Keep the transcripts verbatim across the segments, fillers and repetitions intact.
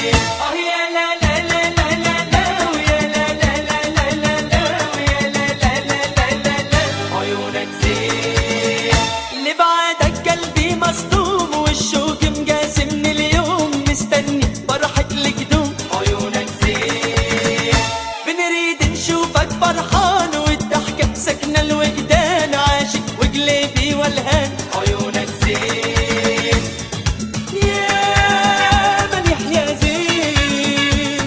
اه يا لا لا لا لا لا لا ويا لا لا لا لا لا لا ويا لا لا لا لا لا لا عيونك زين. لبعدك قلبي مصدوم والشوق مقاسمني اليوم مستني فرحة القدوم. عيونك زين بنريد نشوفك فرحان والضحكة سكنة الوجدان عاشق وقلبي والهان. عيونك زين يا مليح يا زين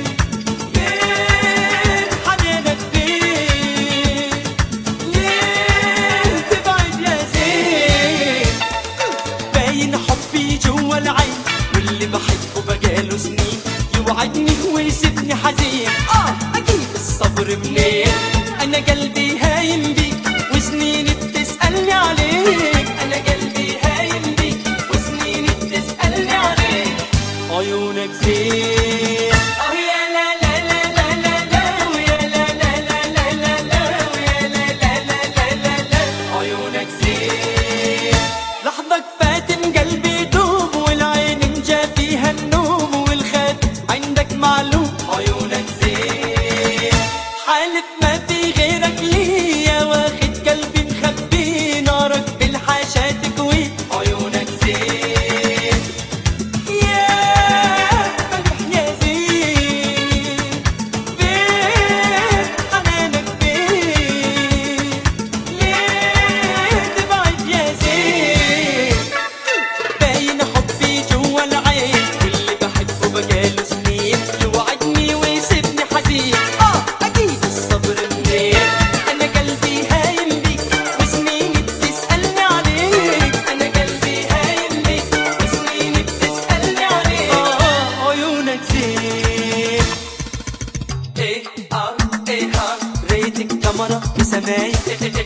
ليه حنانك فين ليه تبعد يا زين. باين حبي جوا العين واللي بحبه بقاله سنين يوعدني ويسيبني حزين. اه اكيد الصبر منين انا قلبي هايم بيك وسنيني بتسألني عليك. انا قلبي هايم بيك وسنيني بتسألني عليك. عيونك زين اه يا لا لا لا لا لا لا ويا لا لا لا لا لا لا ويا لا لا لا لا لا لا عيونك زين. لحظة فاتن قلبي دوب والعين انجا فيها النوم والخد عندك معلوم. عيونك زين حالف ما في غيرك ليا واخد قلبي مخبي نارك بالحاشا تكوي. عيونك زين يا مليح يا زين فين حنانك فين ليه تبعد يا زين. باين حبي جوا العين واللي بحبه بقاله سنين يوعدني ويسيبني حزين. اه اكيد الصبر منين انا قلبي هايم بيك وسنيني بتسألني عليك. انا قلبي هايم بيك وسنيني بتسألني عليك. اه عيونك زين ايه اه ايه اه ريتك قمرة وسماية